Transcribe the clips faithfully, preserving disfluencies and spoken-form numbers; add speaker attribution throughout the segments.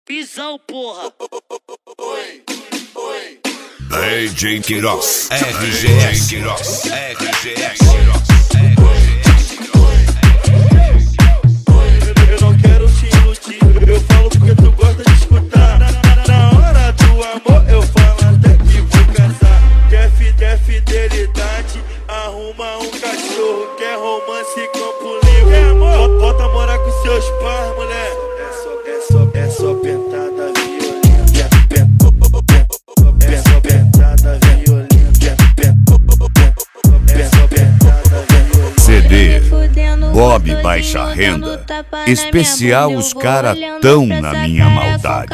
Speaker 1: Pisão, porra.
Speaker 2: Oi, oi.
Speaker 3: D J Queiroz, R G S, Queiroz, R G S.
Speaker 2: Eu não quero te iludir, eu falo porque tu gosta de escutar. Na hora do amor eu falo até que vou casar. Quer, fi, quer fidelidade, arruma um cachorro. Quer romance, campo livre, é amor. Volta a morar com seus pais, mulher. É só, é só, é só pentada violenta. É só pentada violenta. É só pentada violenta.
Speaker 3: C D Bob Baixa Renda. Especial os cara tão na minha maldade.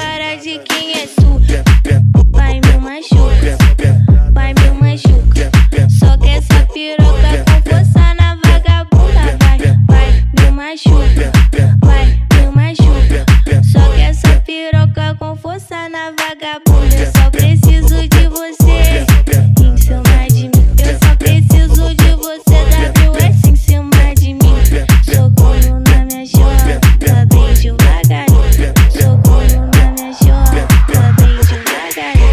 Speaker 4: Vai me machuca, vai me machuca. Só que essa piroca com força na vagabunda. Vai, vai me machuca, vai me machuca. Só que essa piroca com força na vagabunda. Eu só preciso de você em cima de mim. Eu só preciso de você, W S em cima de mim. Socorro na minha chora, tá bem devagarinho. Socorro na minha chora, tá bem devagarinho.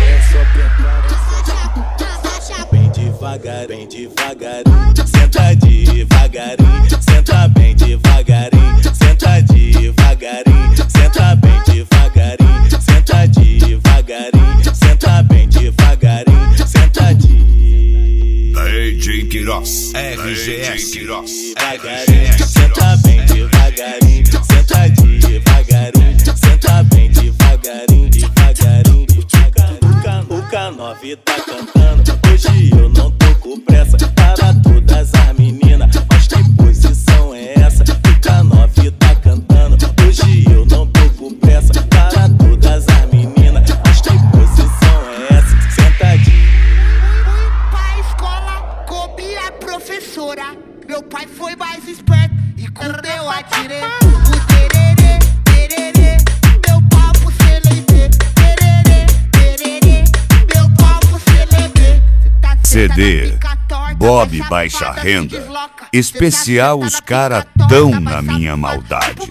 Speaker 5: Bem devagar, bem devagarinho. Senta devagarinho, senta bem devagarinho. Senta devagarinho, senta bem devagarinho. Senta devagarinho, senta bem devagarinho. Senta de
Speaker 3: D J Queiroz, R G S, Queiroz,
Speaker 5: devagarinho. Senta bem devagarinho, senta devagarinho. Senta bem devagarinho, devagarinho, devagarinho. O K nove tá cantando, hoje eu não tô com pressa. Para todas as meninas, mas que posição é essa? O K nove tá cantando, hoje eu não tô com pressa. Para todas as meninas, mas que posição é essa? Senta de
Speaker 6: Pra escola, coube a professora. Meu pai foi mais esperto e quando eu atirei o tererê, tererê, meu papo celebrê. Tererê, tererê, meu papo celebrê.
Speaker 3: C D Bob Baixa Renda. Especial os cara tão na minha maldade.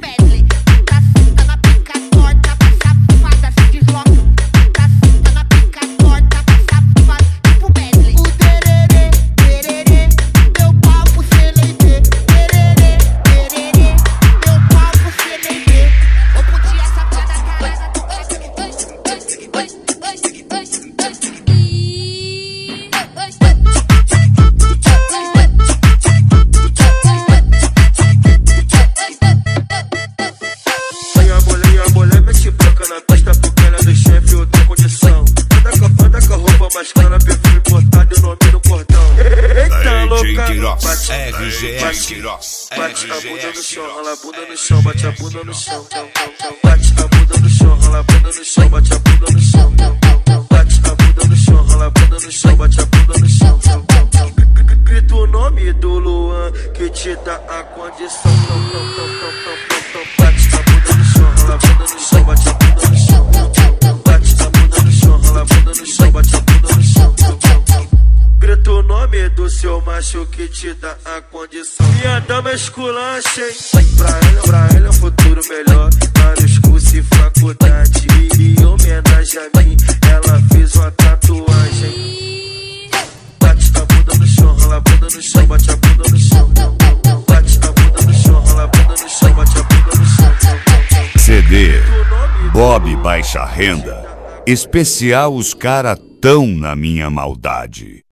Speaker 3: R G S, Queiroz,
Speaker 2: bate a bunda no chão, rola a bunda no chão, bate a bunda no chão. Bate a bunda no chão, rola a bunda no chão, bate a bunda no chão. Bate a bunda no chão, rola a bunda no chão, bate a bunda no chão. Grita o nome do Luan que te dá a condição. Bate a bunda no chão, rola a bunda no chão, bate a bunda no chão. Bate a bunda no chão, rola a bunda no chão, bate a bunda no chão. Grita o nome do seu macho que te dá a condição. Minha dama esculacha, hein? Pra ela, pra ela é um futuro melhor. Vários cursos e faculdade. E em homenagem a mim, ela fez uma tatuagem. Bate a bunda no chão, rola a bunda no chão, bate a bunda no chão. Bate a bunda no chão, rola a bunda no chão, bate a bunda no chão.
Speaker 3: C D Bob Baixa Renda. Especial os cara tão na minha maldade.